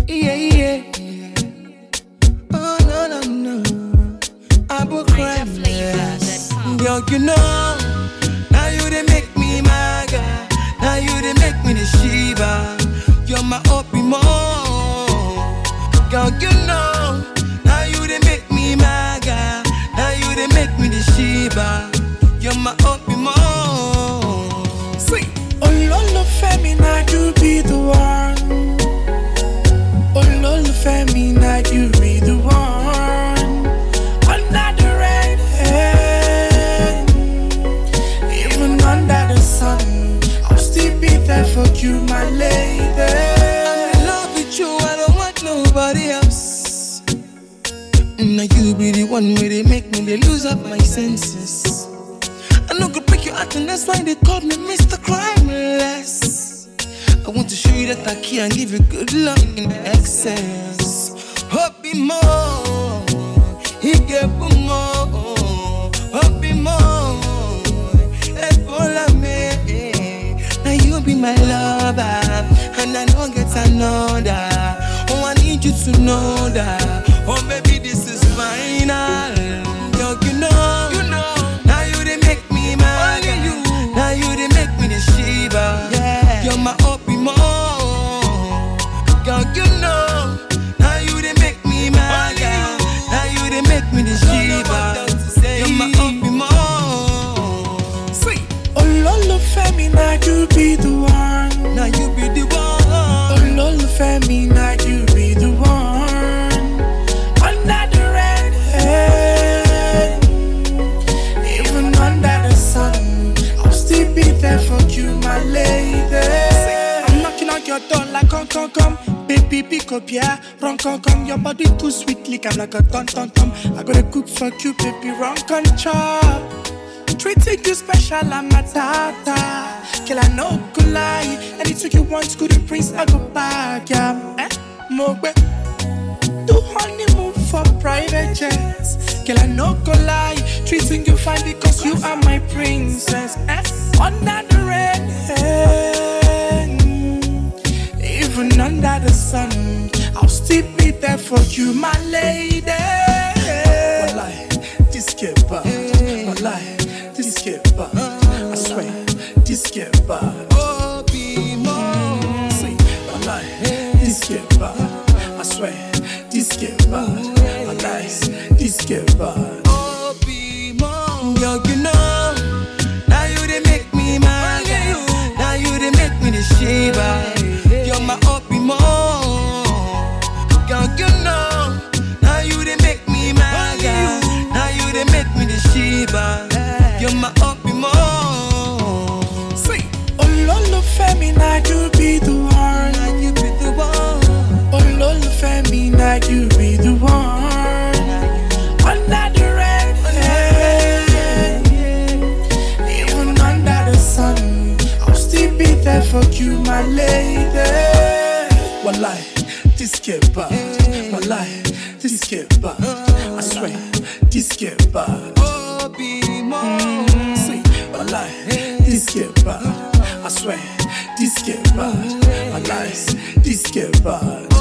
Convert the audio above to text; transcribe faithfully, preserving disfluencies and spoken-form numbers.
Yeah, yeah. Oh, no, no, no. I will cry. Girl, you know, now you they make me my guy. Now you they make me the Shiva. You're my opimo. Girl, you know, now you they make me my guy. Now you they make me the Shiva. You're my opimo. See, oh Lolo Femi, now you be the one. Oh Lolo Femi, now you be the one. Under the red hand, even under the sun, I'll still be there for you, my lady. I'm in love with you, I don't want nobody else. Now you be the one where they make me, they lose up my senses. I know could break your heart and that's why they call me Mister Crimeless. I want to show you that I can give you good love in excess. Hope me more, he get more. Hope me more, Ebola me. Now you be my lover, and I don't get another. Oh, I need you to know that. Oh, baby, this is final. Yo, you know, you know. Now you they make me my guy. Now you they make me the Shiva. Yeah. You're my opimo. Girl, you know. Now you they make me my guy. Now you they make me the Shiva. You're my opimo. See, oh Lolo Femi, now you be the one. Now you be the one. Oh Lolo Femi, now you be the one. Under the red hand, even under the sun, I'll still be there for you, my lady. I'm knocking on your door like come, come, come. Baby, pick up, yeah, run, come, come. Your body too sweet, like I'm like a ton, ton, ton. I gotta cook for you, baby, run, come, chop. Treating you special, I'm a tata. Kill I no good lie. Anything you want, good prince, I go back, yeah. Eh? Mogbe. Do honeymoon for private jets. Kill I no good lie. Treating you fine because you are my princess. Eh? Under the red hand, even under the sun, I'll still be there for you, my lady. Wallahi, this get bad. Wallahi, this get bad. I swear, this get bad. Oh, be more. See, wallahi, this get bad. I swear, this get bad. Wallahi, this get bad. Oh, be more. Yo, you know. Now you they make me my guy. Now you they make me the Shiva. You're my opimo. Yo, you know. Now you they make me my guy. Now you they make me the Shiva. You're my opimo. See, oh Lolo Femi, now you be the one. Now you be the one. Oh Lolo Femi, now you be the one. Under the red hand, even under the sun, I'll still be there for you, my lady. Wallahi, this get bad. Wallahi, this get bad. I swear, this get bad. Oh, be more. See, wallahi, this get bad. I swear, this get bad. Wallahi, this get bad.